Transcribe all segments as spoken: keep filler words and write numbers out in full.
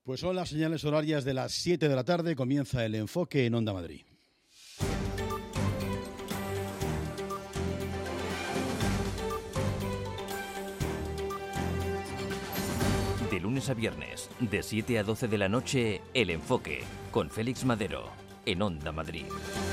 Pues son las señales horarias de las siete de la tarde, comienza el enfoque en Onda Madrid. De lunes a viernes, de siete a doce de la noche, El Enfoque, con Félix Madero, en Onda Madrid.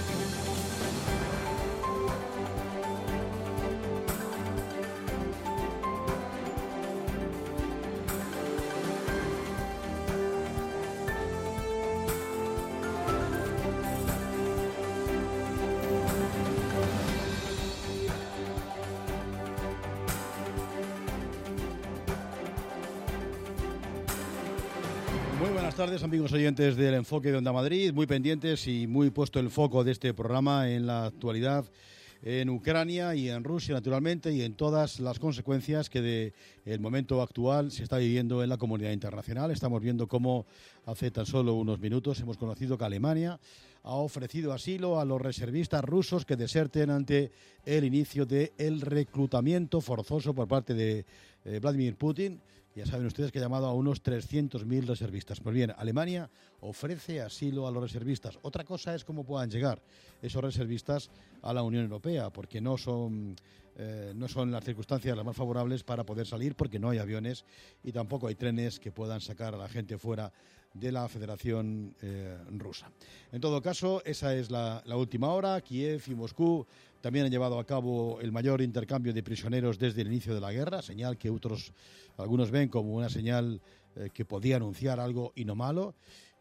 Buenas tardes, amigos oyentes del Enfoque de Onda Madrid, muy pendientes y muy puesto el foco de este programa en la actualidad en Ucrania y en Rusia, naturalmente, y en todas las consecuencias que de el momento actual se está viviendo en la comunidad internacional. Estamos viendo cómo hace tan solo unos minutos hemos conocido que Alemania ha ofrecido asilo a los reservistas rusos que deserten ante el inicio del reclutamiento forzoso por parte de eh, Vladimir Putin. Ya saben ustedes que ha llamado a unos trescientos mil reservistas. Pues bien, Alemania ofrece asilo a los reservistas. Otra cosa es cómo puedan llegar esos reservistas a la Unión Europea, porque no son, eh, no son las circunstancias las más favorables para poder salir, porque no hay aviones y tampoco hay trenes que puedan sacar a la gente fuera de la Federación eh, Rusa. En todo caso, esa es la, la última hora. Kiev y Moscú también han llevado a cabo el mayor intercambio de prisioneros desde el inicio de la guerra, señal que otros, algunos ven como una señal eh, que podía anunciar algo y no malo,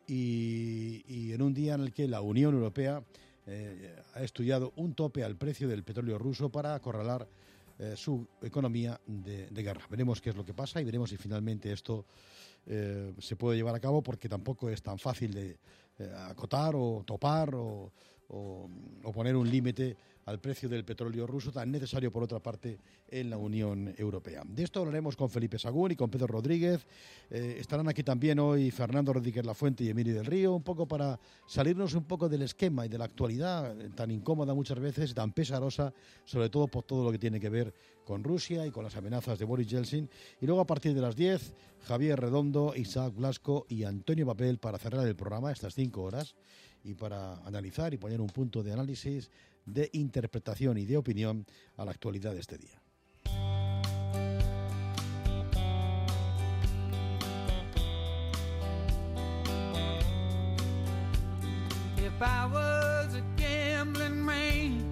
y, y en un día en el que la Unión Europea eh, ha estudiado un tope al precio del petróleo ruso para acorralar eh, su economía de, de guerra. Veremos qué es lo que pasa y veremos si finalmente esto eh, se puede llevar a cabo, porque tampoco es tan fácil de eh, acotar o topar o, o, o poner un límite al precio del petróleo ruso, tan necesario por otra parte en la Unión Europea. De esto hablaremos con Felipe Sagún y con Pedro Rodríguez. Eh, estarán aquí también hoy Fernando Rodríguez Lafuente y Emilio del Río, un poco para salirnos un poco del esquema y de la actualidad tan incómoda muchas veces y tan pesarosa, sobre todo por todo lo que tiene que ver con Rusia y con las amenazas de Boris Yeltsin. Y luego a partir de las diez, Javier Redondo, Isaac Blasco y Antonio Papel para cerrar el programa estas cinco horas y para analizar y poner un punto de análisis, de interpretación y de opinión a la actualidad de este día. If I was a gambling man,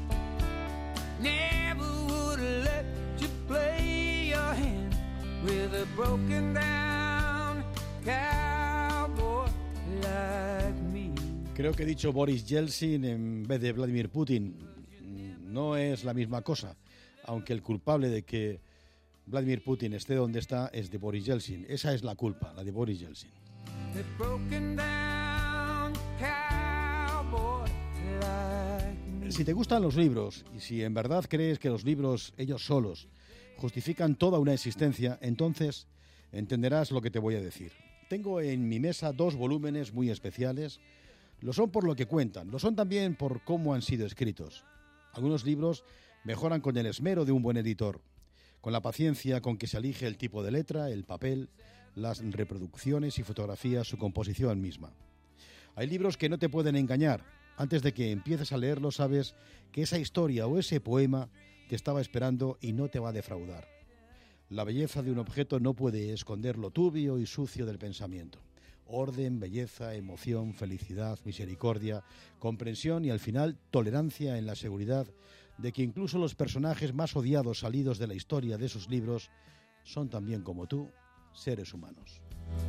never would let you play your hand with a broken down cowboy like me. Creo que he dicho Boris Yeltsin en vez de Vladimir Putin. No es la misma cosa, aunque el culpable de que Vladimir Putin esté donde está es de Boris Yeltsin. Esa es la culpa, la de Boris Yeltsin. Si te gustan los libros y si en verdad crees que los libros ellos solos justifican toda una existencia, entonces entenderás lo que te voy a decir. Tengo en mi mesa dos volúmenes muy especiales. Lo son por lo que cuentan, lo son también por cómo han sido escritos. Algunos libros mejoran con el esmero de un buen editor, con la paciencia con que se elige el tipo de letra, el papel, las reproducciones y fotografías, su composición misma. Hay libros que no te pueden engañar. Antes de que empieces a leerlo sabes que esa historia o ese poema te estaba esperando y no te va a defraudar. La belleza de un objeto no puede esconder lo turbio y sucio del pensamiento. Orden, belleza, emoción, felicidad, misericordia, comprensión y al final tolerancia en la seguridad de que incluso los personajes más odiados salidos de la historia de sus libros son también como tú, seres humanos.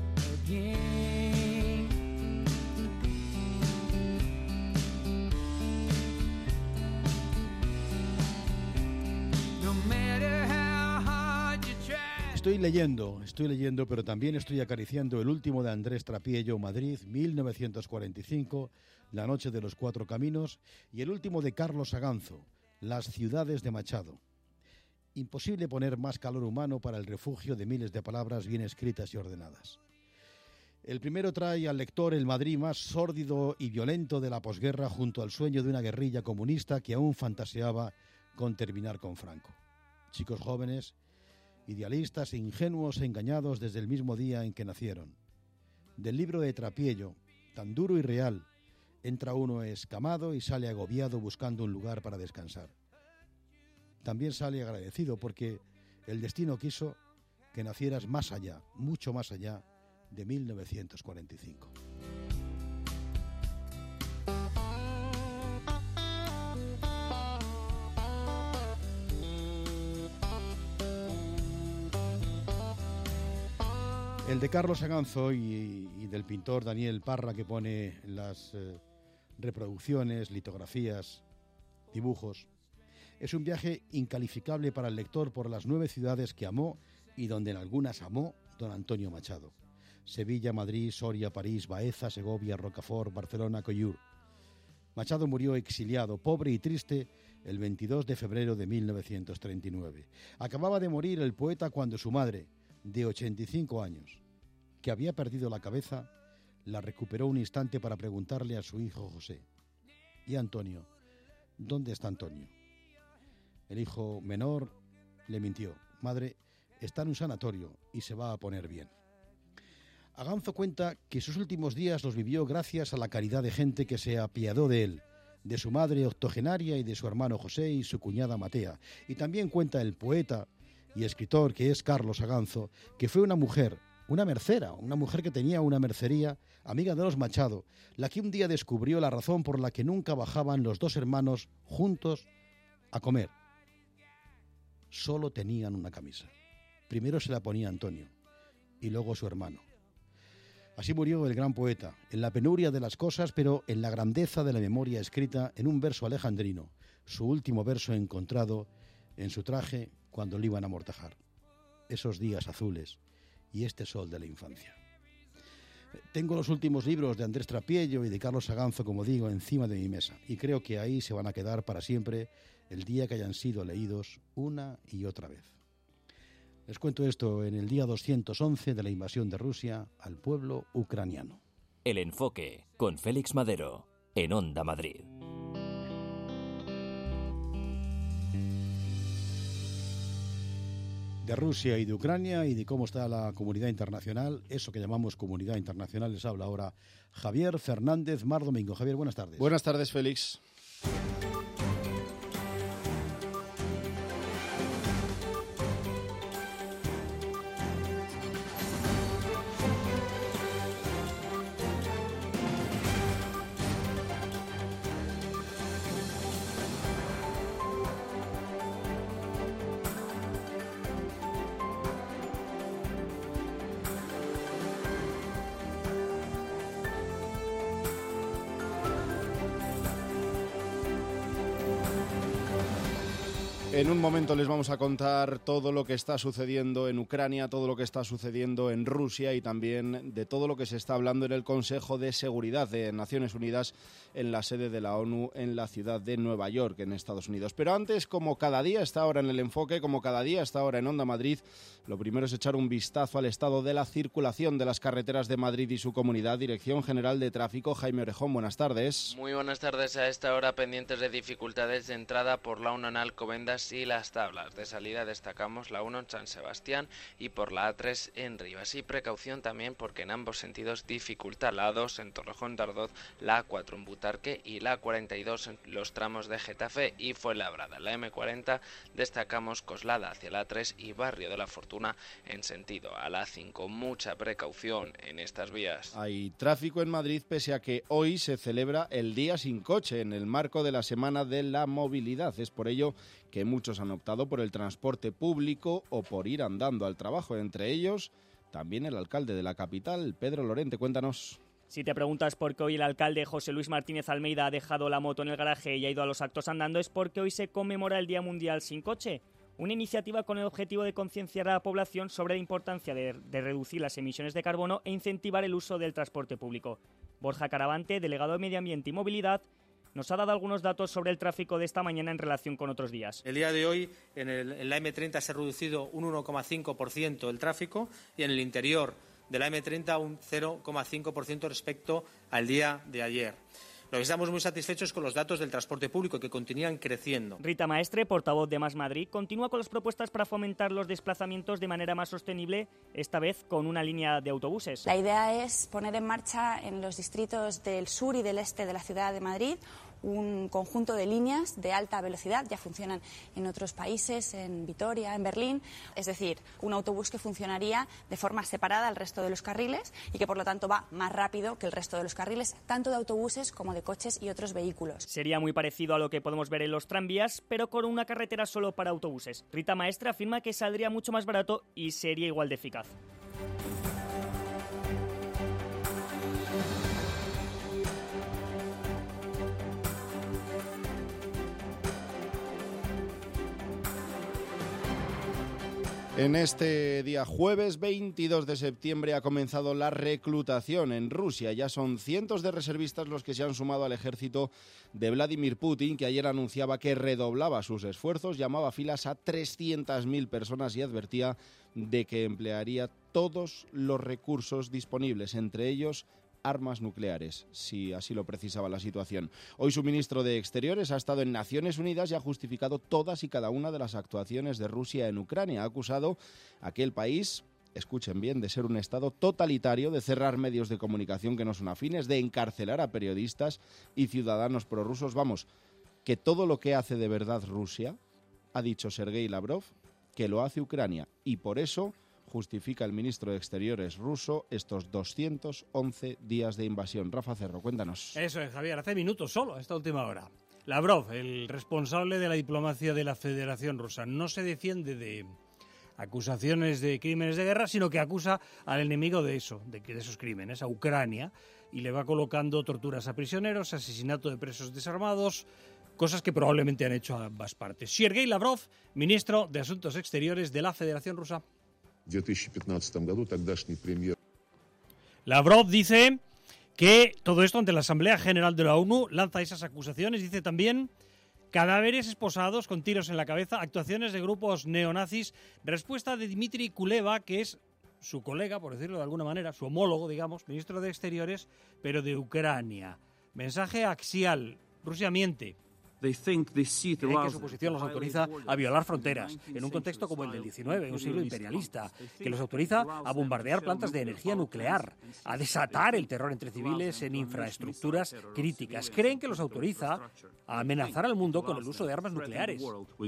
Estoy leyendo, estoy leyendo, pero también estoy acariciando el último de Andrés Trapiello, Madrid, mil novecientos cuarenta y cinco, La noche de los cuatro caminos, y el último de Carlos Aganzo, Las ciudades de Machado. Imposible poner más calor humano para el refugio de miles de palabras bien escritas y ordenadas. El primero trae al lector el Madrid más sórdido y violento de la posguerra, junto al sueño de una guerrilla comunista que aún fantaseaba con terminar con Franco. Chicos jóvenes, idealistas e ingenuos engañados desde el mismo día en que nacieron. Del libro de Trapiello, tan duro y real, entra uno escamado y sale agobiado buscando un lugar para descansar. También sale agradecido porque el destino quiso que nacieras más allá, mucho más allá de mil novecientos cuarenta y cinco. El de Carlos Aganzo y, y del pintor Daniel Parra, que pone las eh, reproducciones, litografías, dibujos, es un viaje incalificable para el lector por las nueve ciudades que amó y donde en algunas amó don Antonio Machado. Sevilla, Madrid, Soria, París, Baeza, Segovia, Rocafort, Barcelona, Collur. Machado murió exiliado, pobre y triste, el veintidós de febrero de mil novecientos treinta y nueve. Acababa de morir el poeta cuando su madre, de ochenta y cinco años, que había perdido la cabeza, la recuperó un instante para preguntarle a su hijo José: ¿y Antonio? ¿Dónde está Antonio? El hijo menor le mintió: madre, está en un sanatorio y se va a poner bien. Aganzo cuenta que sus últimos días los vivió gracias a la caridad de gente que se apiadó de él, de su madre octogenaria y de su hermano José y su cuñada Matea. Y también cuenta el poeta y escritor que es Carlos Aganzo, que fue una mujer, una mercera, una mujer que tenía una mercería, amiga de los Machado, la que un día descubrió la razón por la que nunca bajaban los dos hermanos juntos a comer. Solo tenían una camisa. Primero se la ponía Antonio y luego su hermano. Así murió el gran poeta, en la penuria de las cosas, pero en la grandeza de la memoria escrita en un verso alejandrino, su último verso encontrado en su traje cuando le iban a amortajar. Esos días azules y este sol de la infancia. Tengo los últimos libros de Andrés Trapiello y de Carlos Aganzo, como digo, encima de mi mesa, y creo que ahí se van a quedar para siempre el día que hayan sido leídos una y otra vez. Les cuento esto en el día doscientos once de la invasión de Rusia al pueblo ucraniano. El Enfoque, con Félix Madero, en Onda Madrid. De Rusia y de Ucrania y de cómo está la comunidad internacional, eso que llamamos comunidad internacional, les habla ahora Javier Fernández Mar Domingo. Javier, buenas tardes. Buenas tardes, Félix. En un momento les vamos a contar todo lo que está sucediendo en Ucrania, todo lo que está sucediendo en Rusia y también de todo lo que se está hablando en el Consejo de Seguridad de Naciones Unidas en la sede de la ONU en la ciudad de Nueva York, en Estados Unidos. Pero antes, como cada día está ahora en el Enfoque, como cada día está ahora en Onda Madrid, lo primero es echar un vistazo al estado de la circulación de las carreteras de Madrid y su comunidad. Dirección General de Tráfico, Jaime Orejón, buenas tardes. Muy buenas tardes. A esta hora pendientes de dificultades de entrada por la uno en Alcobendas y Las Tablas. De salida destacamos la uno en San Sebastián y por la A tres en Rivas. Y precaución también porque en ambos sentidos dificulta la A dos en Torrejón de Ardoz, la A cuatro en Butarque y la A cuarenta y dos en los tramos de Getafe y Fuenlabrada. La eme cuarenta destacamos Coslada hacia la A tres y Barrio de la Fortuna en sentido a la A cinco. Mucha precaución en estas vías. Hay tráfico en Madrid pese a que hoy se celebra el Día Sin Coche en el marco de la Semana de la Movilidad. Es por ello que muchos han optado por el transporte público o por ir andando al trabajo. Entre ellos, también el alcalde de la capital, Pedro Lorente. Cuéntanos. Si te preguntas por qué hoy el alcalde José Luis Martínez Almeida ha dejado la moto en el garaje y ha ido a los actos andando, es porque hoy se conmemora el Día Mundial Sin Coche. Una iniciativa con el objetivo de concienciar a la población sobre la importancia de, de reducir las emisiones de carbono e incentivar el uso del transporte público. Borja Caravante, delegado de Medio Ambiente y Movilidad, nos ha dado algunos datos sobre el tráfico de esta mañana en relación con otros días. El día de hoy en, el, en la eme treinta se ha reducido un uno coma cinco por ciento el tráfico y en el interior de la eme treinta un cero coma cinco por ciento respecto al día de ayer. Lo que estamos muy satisfechos con los datos del transporte público, que continúan creciendo. Rita Maestre, portavoz de Más Madrid, continúa con las propuestas para fomentar los desplazamientos de manera más sostenible, esta vez con una línea de autobuses. La idea es poner en marcha en los distritos del sur y del este de la ciudad de Madrid un conjunto de líneas de alta velocidad, ya funcionan en otros países, en Vitoria, en Berlín, es decir, un autobús que funcionaría de forma separada al resto de los carriles y que por lo tanto va más rápido que el resto de los carriles, tanto de autobuses como de coches y otros vehículos. Sería muy parecido a lo que podemos ver en los tranvías, pero con una carretera solo para autobuses. Rita Maestre afirma que saldría mucho más barato y sería igual de eficaz. En este día jueves veintidós de septiembre ha comenzado la reclutación en Rusia. Ya son cientos de reservistas los que se han sumado al ejército de Vladimir Putin, que ayer anunciaba que redoblaba sus esfuerzos, llamaba filas a trescientas mil personas y advertía de que emplearía todos los recursos disponibles, entre ellos armas nucleares, si así lo precisaba la situación. Hoy su ministro de Exteriores ha estado en Naciones Unidas y ha justificado todas y cada una de las actuaciones de Rusia en Ucrania. Ha acusado a aquel país, escuchen bien, de ser un estado totalitario, de cerrar medios de comunicación que no son afines, de encarcelar a periodistas y ciudadanos prorrusos. Vamos, que todo lo que hace de verdad Rusia, ha dicho Sergei Lavrov, que lo hace Ucrania, y por eso justifica el ministro de Exteriores ruso estos doscientos once días de invasión. Rafa Cerro, cuéntanos. Eso es, Javier, hace minutos solo, a esta última hora. Lavrov, el responsable de la diplomacia de la Federación Rusa, no se defiende de acusaciones de crímenes de guerra, sino que acusa al enemigo de eso, de, de esos crímenes, a Ucrania, y le va colocando torturas a prisioneros, asesinato de presos desarmados, cosas que probablemente han hecho ambas partes. Sergei Lavrov, ministro de Asuntos Exteriores de la Federación Rusa. Lavrov dice que todo esto ante la Asamblea General de la ONU lanza esas acusaciones. Dice también cadáveres esposados con tiros en la cabeza, actuaciones de grupos neonazis, respuesta de Dmitry Kuleba, que es su colega, por decirlo de alguna manera, su homólogo, digamos, ministro de Exteriores, pero de Ucrania. Mensaje axial. Rusia miente. Creen que su posición los autoriza a violar fronteras, en un contexto como el del diecinueve, un siglo imperialista, que los autoriza a bombardear plantas de energía nuclear, a desatar el terror entre civiles en infraestructuras críticas. Creen que los autoriza a amenazar al mundo con el uso de armas nucleares.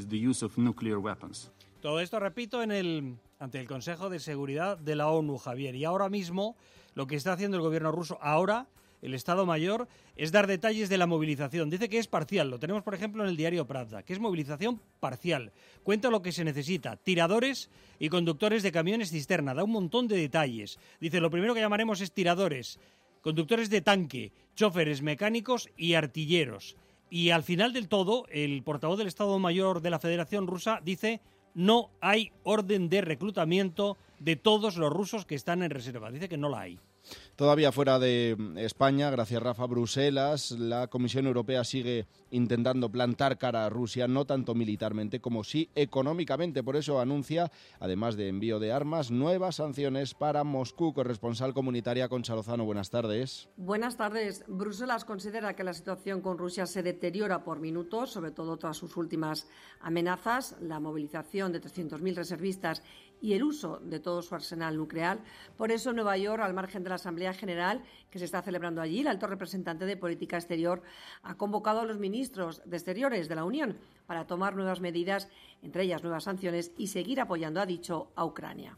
Todo esto, repito, en el, ante el Consejo de Seguridad de la ONU, Javier. Y ahora mismo, lo que está haciendo el gobierno ruso ahora, el Estado Mayor, es dar detalles de la movilización. Dice que es parcial. Lo tenemos, por ejemplo, en el diario Pravda, que es movilización parcial. Cuenta lo que se necesita. Tiradores y conductores de camiones cisterna. Da un montón de detalles. Dice, lo primero que llamaremos es tiradores, conductores de tanque, choferes, mecánicos y artilleros. Y al final del todo, el portavoz del Estado Mayor de la Federación Rusa dice, no hay orden de reclutamiento de todos los rusos que están en reserva. Dice que no la hay. Todavía fuera de España, gracias Rafa, Bruselas, la Comisión Europea sigue intentando plantar cara a Rusia, no tanto militarmente como sí económicamente. Por eso anuncia, además de envío de armas, nuevas sanciones para Moscú. Corresponsal comunitaria Concha Lozano, buenas tardes. Buenas tardes. Bruselas considera que la situación con Rusia se deteriora por minutos, sobre todo tras sus últimas amenazas, la movilización de trescientos mil reservistas y el uso de todo su arsenal nuclear. Por eso, en Nueva York, al margen de la Asamblea General que se está celebrando allí, el alto representante de Política Exterior ha convocado a los ministros de Exteriores de la Unión para tomar nuevas medidas, entre ellas nuevas sanciones, y seguir apoyando, ha dicho, a Ucrania.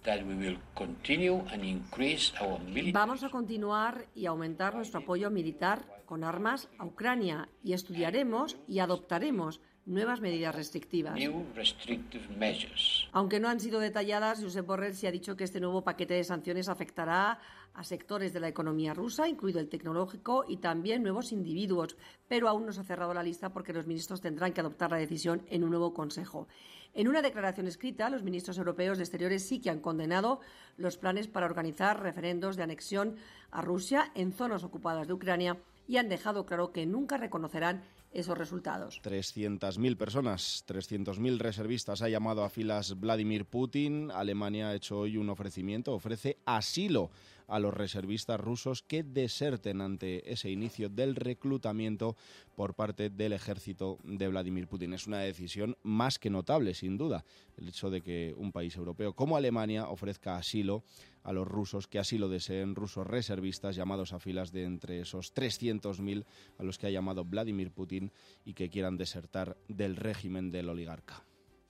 Vamos a continuar y aumentar nuestro apoyo militar con armas a Ucrania y estudiaremos y adoptaremos nuevas medidas restrictivas. Aunque no han sido detalladas, Josep Borrell sí ha dicho que este nuevo paquete de sanciones afectará a sectores de la economía rusa, incluido el tecnológico, y también nuevos individuos, pero aún no se ha cerrado la lista porque los ministros tendrán que adoptar la decisión en un nuevo Consejo. En una declaración escrita, los ministros europeos de Exteriores sí que han condenado los planes para organizar referendos de anexión a Rusia en zonas ocupadas de Ucrania y han dejado claro que nunca reconocerán esos resultados. trescientas mil personas, trescientos mil reservistas ha llamado a filas Vladimir Putin. Alemania ha hecho hoy un ofrecimiento, ofrece asilo a los reservistas rusos que deserten ante ese inicio del reclutamiento por parte del ejército de Vladimir Putin. Es una decisión más que notable, sin duda, el hecho de que un país europeo como Alemania ofrezca asilo a los rusos que así lo deseen, rusos reservistas llamados a filas de entre esos trescientos mil a los que ha llamado Vladimir Putin y que quieran desertar del régimen del oligarca.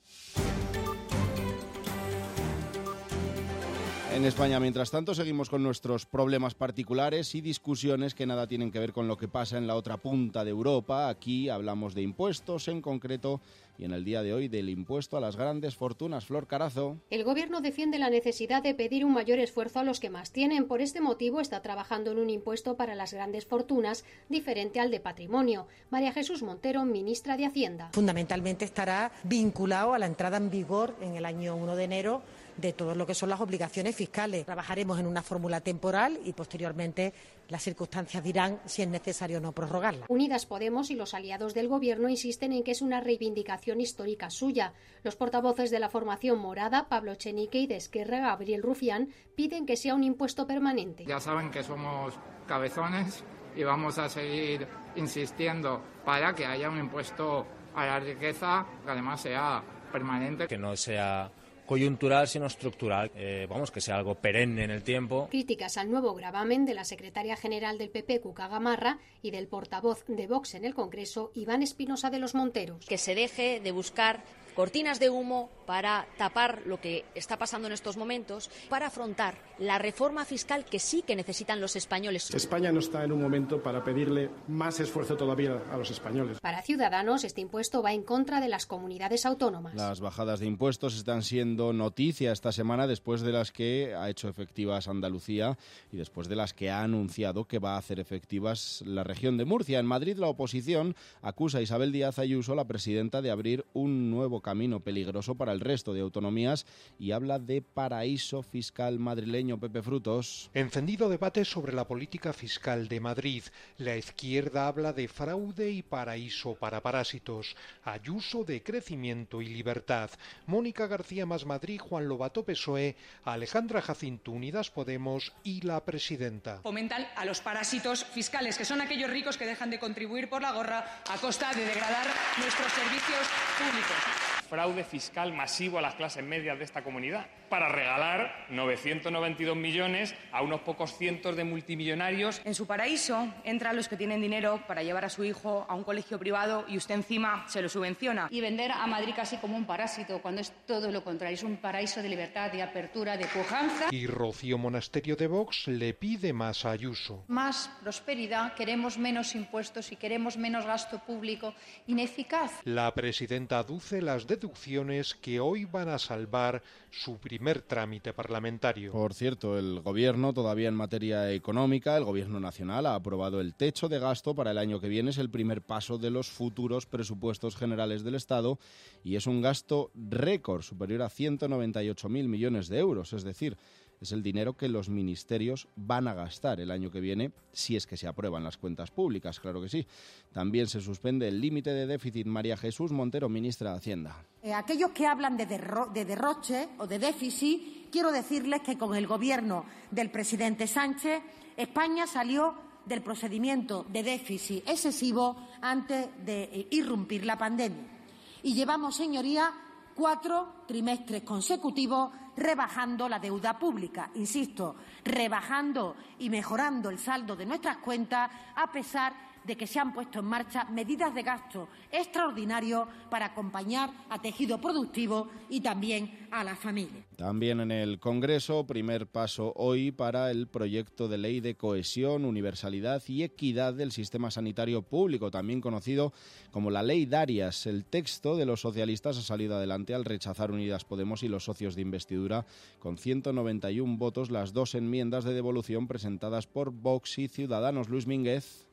En España, mientras tanto, seguimos con nuestros problemas particulares y discusiones que nada tienen que ver con lo que pasa en la otra punta de Europa. Aquí hablamos de impuestos en concreto y en el día de hoy del impuesto a las grandes fortunas. Flor Carazo. El Gobierno defiende la necesidad de pedir un mayor esfuerzo a los que más tienen. Por este motivo está trabajando en un impuesto para las grandes fortunas diferente al de patrimonio. María Jesús Montero, ministra de Hacienda. Fundamentalmente estará vinculado a la entrada en vigor en el año uno de enero de todo lo que son las obligaciones fiscales. Trabajaremos en una fórmula temporal y posteriormente las circunstancias dirán si es necesario o no prorrogarla. Unidas Podemos y los aliados del Gobierno insisten en que es una reivindicación histórica suya. Los portavoces de la formación morada, Pablo Echenique, y de Esquerra, Gabriel Rufián, piden que sea un impuesto permanente. Ya saben que somos cabezones y vamos a seguir insistiendo para que haya un impuesto a la riqueza que además sea permanente. Que no sea coyuntural sino estructural, eh, vamos, que sea algo perenne en el tiempo. Críticas al nuevo gravamen de la secretaria general del P P, Cuca Gamarra, y del portavoz de Vox en el Congreso, Iván Espinosa de los Monteros. Que se deje de buscar cortinas de humo para tapar lo que está pasando en estos momentos, para afrontar la reforma fiscal que sí que necesitan los españoles. España no está en un momento para pedirle más esfuerzo todavía a los españoles. Para Ciudadanos, este impuesto va en contra de las comunidades autónomas. Las bajadas de impuestos están siendo noticia esta semana después de las que ha hecho efectivas Andalucía y después de las que ha anunciado que va a hacer efectivas la región de Murcia. En Madrid, la oposición acusa a Isabel Díaz Ayuso, la presidenta, de abrir un nuevo camino peligroso para el resto de autonomías y habla de paraíso fiscal madrileño. Pepe Frutos. Encendido debate sobre la política fiscal de Madrid. La izquierda habla de fraude y paraíso para parásitos. Ayuso de crecimiento y libertad. Mónica García Más Madrid, Juan Lobato P S O E, Alejandra Jacinto Unidas Podemos y la presidenta. Fomentan a los parásitos fiscales, que son aquellos ricos que dejan de contribuir por la gorra a costa de degradar nuestros servicios públicos. Fraude fiscal masivo a las clases medias de esta comunidad para regalar novecientos noventa y dos millones a unos pocos cientos de multimillonarios. En su paraíso entran los que tienen dinero para llevar a su hijo a un colegio privado y usted encima se lo subvenciona. Y vender a Madrid casi como un parásito, cuando es todo lo contrario, es un paraíso de libertad, de apertura, de pujanza. Y Rocío Monasterio de Vox le pide más a Ayuso. Más prosperidad, queremos menos impuestos y queremos menos gasto público ineficaz. La presidenta aduce las deducciones que hoy van a salvar su primer trámite parlamentario. Por cierto, el Gobierno, todavía en materia económica, el Gobierno nacional ha aprobado el techo de gasto para el año que viene. Es el primer paso de los futuros presupuestos generales del Estado y es un gasto récord superior a ciento noventa y ocho mil millones de euros, es decir, es el dinero que los ministerios van a gastar el año que viene, si es que se aprueban las cuentas públicas, claro que sí. También se suspende el límite de déficit. María Jesús Montero, ministra de Hacienda. Eh, aquellos que hablan de, derro- de derroche o de déficit, quiero decirles que con el gobierno del presidente Sánchez, España salió del procedimiento de déficit excesivo antes de eh, irrumpir la pandemia. Y llevamos, señoría, cuatro trimestres consecutivos rebajando la deuda pública, insisto, rebajando y mejorando el saldo de nuestras cuentas a pesar de que se han puesto en marcha medidas de gasto extraordinario para acompañar a tejido productivo y también a las familias. También en el Congreso, primer paso hoy para el proyecto de ley de cohesión, universalidad y equidad del sistema sanitario público, también conocido como la Ley Darias. El texto de los socialistas ha salido adelante al rechazar Unidas Podemos y los socios de investidura con ciento noventa y uno votos las dos enmiendas de devolución presentadas por Vox y Ciudadanos. Luis Mínguez.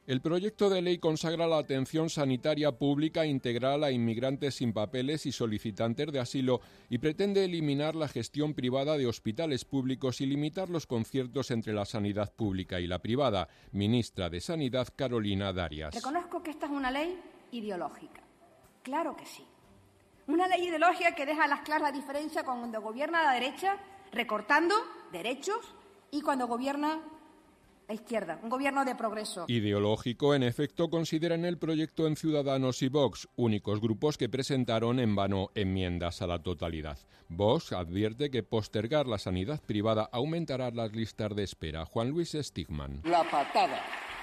El proyecto de ley consagra la atención sanitaria pública integral a inmigrantes sin papeles y solicitantes de asilo y pretende eliminar la gestión privada de hospitales públicos y limitar los conciertos entre la sanidad pública y la privada. Ministra de Sanidad, Carolina Darias. Reconozco que esta es una ley ideológica. Claro que sí. Una ley ideológica que deja a las claras la diferencia cuando gobierna la derecha, recortando derechos, y cuando gobierna la izquierda, un gobierno de progreso. Ideológico, en efecto, consideran el proyecto en Ciudadanos y Vox, únicos grupos que presentaron en vano enmiendas a la totalidad. Vox advierte que postergar la sanidad privada aumentará las listas de espera. Juan Luis Stigman. La patada,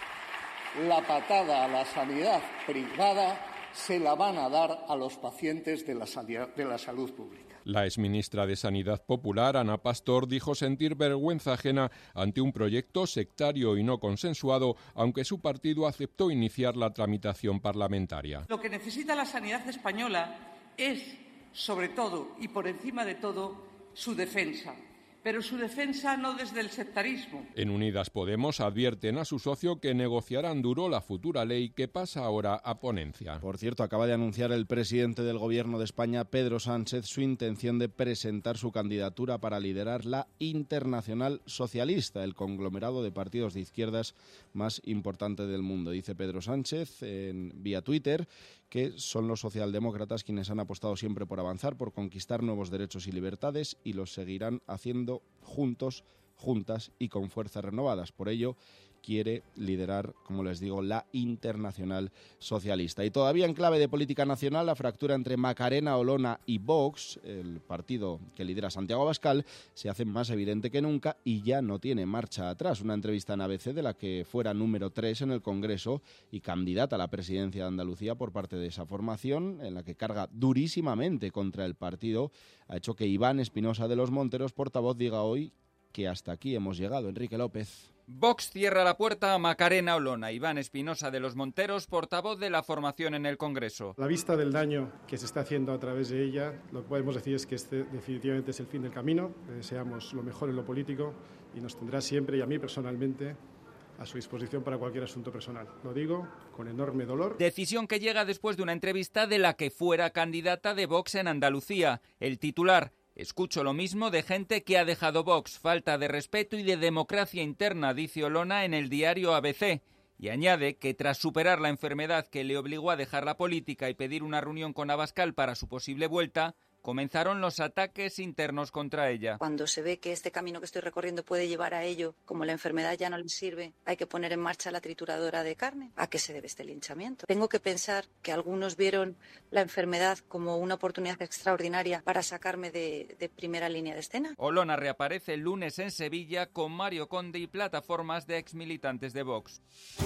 la patada a la sanidad privada se la van a dar a los pacientes de la, de la salud pública. La exministra de Sanidad Popular, Ana Pastor, dijo sentir vergüenza ajena ante un proyecto sectario y no consensuado, aunque su partido aceptó iniciar la tramitación parlamentaria. Lo que necesita la sanidad española es, sobre todo y por encima de todo, su defensa. Pero su defensa no desde el sectarismo. En Unidas Podemos advierten a su socio que negociarán duro la futura ley que pasa ahora a ponencia. Por cierto, acaba de anunciar el presidente del Gobierno de España, Pedro Sánchez, su intención de presentar su candidatura para liderar la Internacional Socialista, el conglomerado de partidos de izquierdas más importante del mundo. Dice Pedro Sánchez en vía Twitter que son los socialdemócratas quienes han apostado siempre por avanzar, por conquistar nuevos derechos y libertades, y los seguirán haciendo juntos, juntas y con fuerzas renovadas. Por ello, quiere liderar, como les digo, la Internacional Socialista. Y todavía en clave de política nacional, la fractura entre Macarena Olona y Vox, el partido que lidera Santiago Abascal, se hace más evidente que nunca y ya no tiene marcha atrás. Una entrevista en A B C de la que fuera número tres en el Congreso y candidata a la presidencia de Andalucía por parte de esa formación, en la que carga durísimamente contra el partido, ha hecho que Iván Espinosa de los Monteros, portavoz, diga hoy que hasta aquí hemos llegado. Enrique López. Vox cierra la puerta a Macarena Olona. Iván Espinosa de los Monteros, portavoz de la formación en el Congreso. A la vista del daño que se está haciendo a través de ella, lo que podemos decir es que este definitivamente es el fin del camino. Le deseamos lo mejor en lo político y nos tendrá siempre, y a mí personalmente, a su disposición para cualquier asunto personal. Lo digo con enorme dolor. Decisión que llega después de una entrevista de la que fuera candidata de Vox en Andalucía. El titular: escucho lo mismo de gente que ha dejado Vox, falta de respeto y de democracia interna, dice Olona en el diario A B C. Y añade que tras superar la enfermedad que le obligó a dejar la política y pedir una reunión con Abascal para su posible vuelta, comenzaron los ataques internos contra ella. Cuando se ve que este camino que estoy recorriendo puede llevar a ello, como la enfermedad ya no le sirve, hay que poner en marcha la trituradora de carne. ¿A qué se debe este linchamiento? Tengo que pensar que algunos vieron la enfermedad como una oportunidad extraordinaria para sacarme de, de primera línea de escena. Olona reaparece el lunes en Sevilla con Mario Conde y plataformas de exmilitantes de Vox.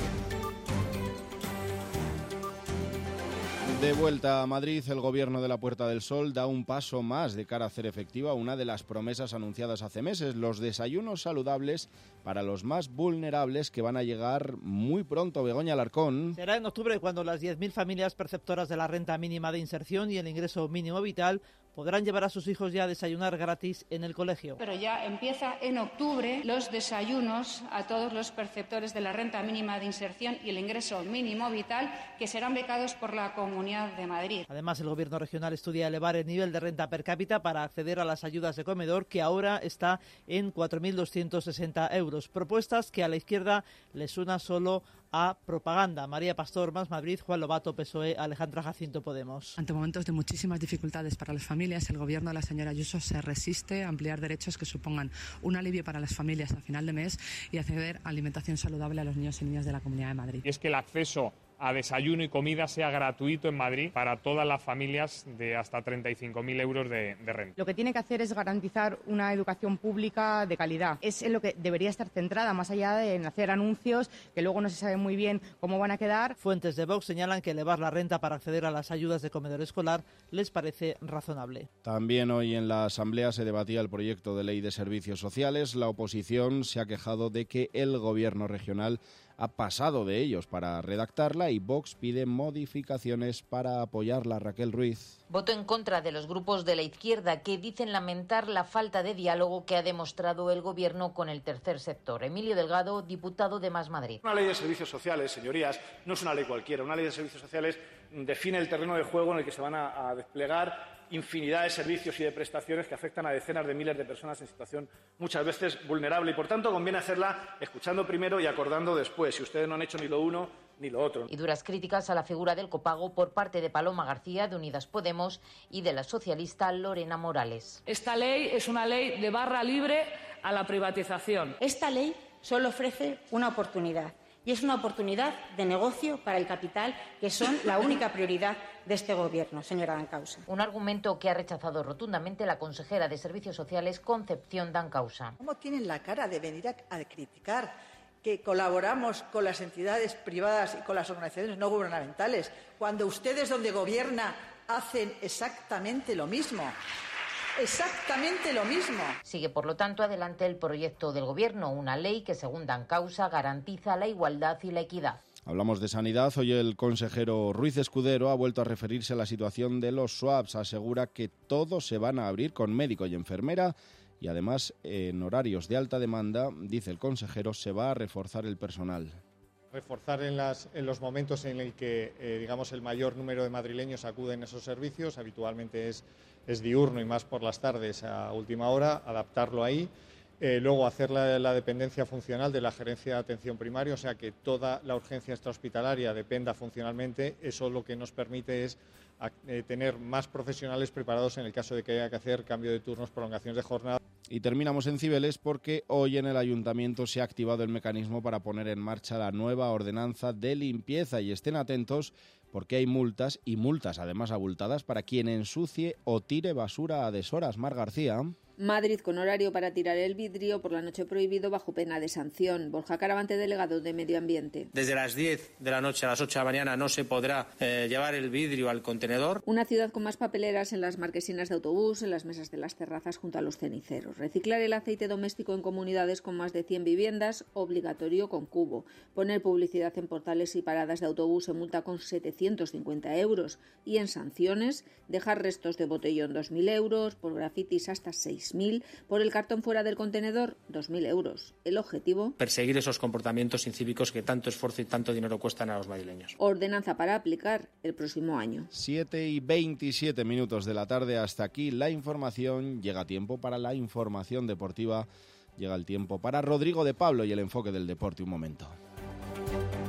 De vuelta a Madrid, el Gobierno de la Puerta del Sol da un paso más de cara a hacer efectiva una de las promesas anunciadas hace meses, los desayunos saludables para los más vulnerables, que van a llegar muy pronto. Begoña Alarcón. Será en octubre cuando las diez mil familias perceptoras de la renta mínima de inserción y el ingreso mínimo vital podrán llevar a sus hijos ya a desayunar gratis en el colegio. Pero ya empieza en octubre los desayunos a todos los perceptores de la renta mínima de inserción y el ingreso mínimo vital, que serán becados por la Comunidad de Madrid. Además, el Gobierno regional estudia elevar el nivel de renta per cápita para acceder a las ayudas de comedor, que ahora está en cuatro mil doscientos sesenta euros. Propuestas que a la izquierda le suena solo a propaganda. María Pastor, Más Madrid; Juan Lobato, P S O E; Alejandra Jacinto, Podemos. Ante momentos de muchísimas dificultades para las familias, el Gobierno de la señora Ayuso se resiste a ampliar derechos que supongan un alivio para las familias a final de mes y acceder a alimentación saludable a los niños y niñas de la Comunidad de Madrid. Y es que el acceso a desayuno y comida sea gratuito en Madrid para todas las familias de hasta treinta y cinco mil euros de, de renta. Lo que tiene que hacer es garantizar una educación pública de calidad. Es en lo que debería estar centrada, más allá de en hacer anuncios que luego no se sabe muy bien cómo van a quedar. Fuentes de Vox señalan que elevar la renta para acceder a las ayudas de comedor escolar les parece razonable. También hoy en la Asamblea se debatía el proyecto de ley de servicios sociales. La oposición se ha quejado de que el Gobierno regional ha pasado de ellos para redactarla y Vox pide modificaciones para apoyarla. Raquel Ruiz. Voto en contra de los grupos de la izquierda que dicen lamentar la falta de diálogo que ha demostrado el Gobierno con el tercer sector. Emilio Delgado, diputado de Más Madrid. Una ley de servicios sociales, señorías, no es una ley cualquiera. Una ley de servicios sociales define el terreno de juego en el que se van a, a desplegar infinidad de servicios y de prestaciones que afectan a decenas de miles de personas en situación muchas veces vulnerable y, por tanto, conviene hacerla escuchando primero y acordando después. Si ustedes no han hecho ni lo uno ni lo otro. Y duras críticas a la figura del copago por parte de Paloma García, de Unidas Podemos, y de la socialista Lorena Morales. Esta ley es una ley de barra libre a la privatización. Esta ley solo ofrece una oportunidad. Y es una oportunidad de negocio para el capital, que son la única prioridad de este Gobierno, señora Dancausa. Un argumento que ha rechazado rotundamente la consejera de Servicios Sociales, Concepción Dancausa. ¿Cómo tienen la cara de venir a, a criticar que colaboramos con las entidades privadas y con las organizaciones no gubernamentales, cuando ustedes, donde gobierna, hacen exactamente lo mismo? Exactamente lo mismo. Sigue, por lo tanto, adelante el proyecto del Gobierno, una ley que, según Dancausa, garantiza la igualdad y la equidad. Hablamos de sanidad. Hoy el consejero Ruiz Escudero ha vuelto a referirse a la situación de los swabs. Asegura que todos se van a abrir con médico y enfermera y, además, en horarios de alta demanda, dice el consejero, se va a reforzar el personal. Reforzar en, las, en los momentos en el que eh, digamos, el mayor número de madrileños acuden a esos servicios, habitualmente es, es diurno y más por las tardes a última hora, adaptarlo ahí. Eh, luego hacer la, la dependencia funcional de la gerencia de atención primaria, o sea que toda la urgencia extrahospitalaria dependa funcionalmente. Eso lo que nos permite es a, eh, tener más profesionales preparados en el caso de que haya que hacer cambio de turnos, prolongaciones de jornada. Y terminamos en Cibeles porque hoy en el Ayuntamiento se ha activado el mecanismo para poner en marcha la nueva ordenanza de limpieza, y estén atentos porque hay multas, y multas además abultadas, para quien ensucie o tire basura a deshoras. Mar García. Madrid con horario para tirar el vidrio por la noche prohibido bajo pena de sanción. Borja Caravante, delegado de Medio Ambiente. Desde las diez de la noche a las ocho de la mañana no se podrá eh, llevar el vidrio al contenedor. Una ciudad con más papeleras en las marquesinas de autobús, en las mesas de las terrazas junto a los ceniceros. Reciclar el aceite doméstico en comunidades con más de cien viviendas, obligatorio con cubo. Poner publicidad en portales y paradas de autobús se multa con setecientos cincuenta euros. Y en sanciones, dejar restos de botellón dos mil euros, por grafitis hasta seis mil, por el cartón fuera del contenedor dos mil euros. El objetivo: perseguir esos comportamientos incívicos que tanto esfuerzo y tanto dinero cuestan a los madrileños. Ordenanza para aplicar el próximo año. siete y veintisiete minutos de la tarde. Hasta aquí la información. Llega tiempo para la información deportiva. Llega el tiempo para Rodrigo de Pablo y el enfoque del deporte. Un momento.